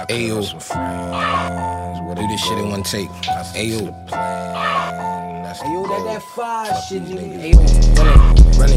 Ayo, do this shit in one take. Ayo, that fire shit, nigga. Ayo, run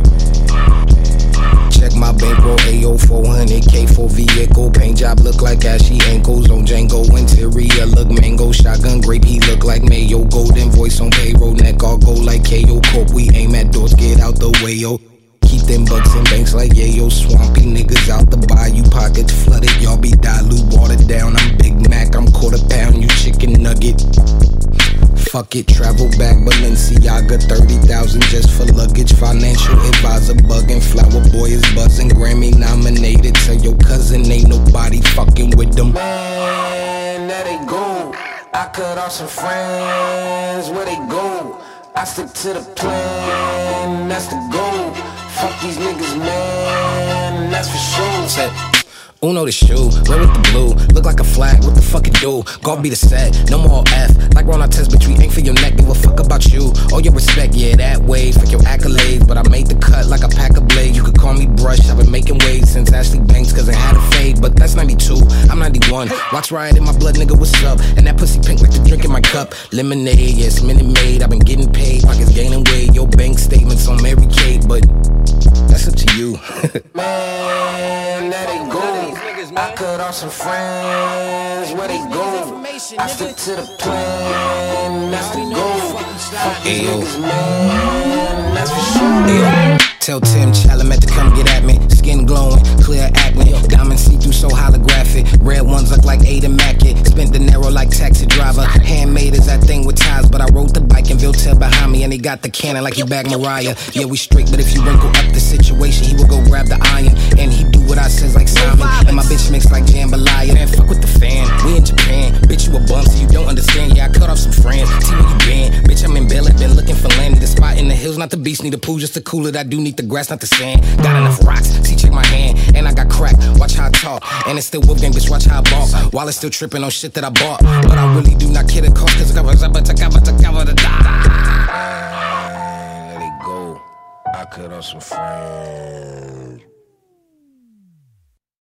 it. Check my bankroll, Ayo, 400K for vehicle. Paint job look like ashy ankles on Django. Interior look mango, shotgun grape, he look like mayo. Golden voice on payroll, neck all gold like KO. Corp, we aim at doors, get out the way, yo. Keep them bucks in banks like yayo. Swampy niggas out the bayou, pockets flooded. Y'all be dilute, watered down. I'm Big Mac, I'm quarter pound, you chicken nugget. Fuck it, travel back Balenciaga, 30,000 just for luggage. Financial advisor bugging, Flower Boy is buzzing. Grammy nominated, tell your cousin ain't nobody fucking with them. Man, there they go. I cut off some friends, where they go? I stick to the plan, that's the goal. Fuck these niggas, man, that's for sure. Set. Uno the shoe, red with the blue. Look like a flag, what the fuck it do? Golf be the set, no more F. Like Ron Artest, bitch, we ain't for your neck. Give a fuck about you, all your respect, yeah, that way. Fuck your accolades, but I made the cut like a pack of blades. You could call me Brush, I've been making waves since Ashley Banks, cause I had a fade. But that's 92, I'm 91. Watch Riot in my blood, nigga, what's up? And that pussy pink like the drink in my cup. Lemonade, yes, Minute Maid, I've been getting paid. Pockets gaining weight, your bank statements on Mary Kate, but that's up to you. Man, there they go. I cut off some friends, where they go? I stick to the plan, that's the goal. Fuck these niggas, man, that's for sure. Ayo. Tell Tim Chalamet to come get at me. Skin glowing, clear acne. Diamond see-through so holographic. Red ones look like Ada Mackett. Spent De Niro like taxi driver. Handmade is that thing with ties, but I rode the bike and Viltel behind me, and he got the cannon like he bagged Mariah. Yeah, we straight, but if you wrinkle up the situation, he will go grab the iron, and he do what I says like Simon. And my bitch mix like jambalaya. Man, fuck with the fan. We in Japan, bitch, you a bum, so you don't understand. Yeah, I cut off some friends. See where you been, bitch. I'm in Bel Air, been looking for land. The spot in the hills, not the beach, need a pool just to cool it. I do need the grass, not the sand. Got enough rocks, see, check my hand, and I got crack. Watch how I talk, and it's still Wolf Gang, bitch. Watch how I ball. While it's still tripping on shit that I bought, but I really do not care the cost, cause I cover the die. Let it go. I cut off some friends.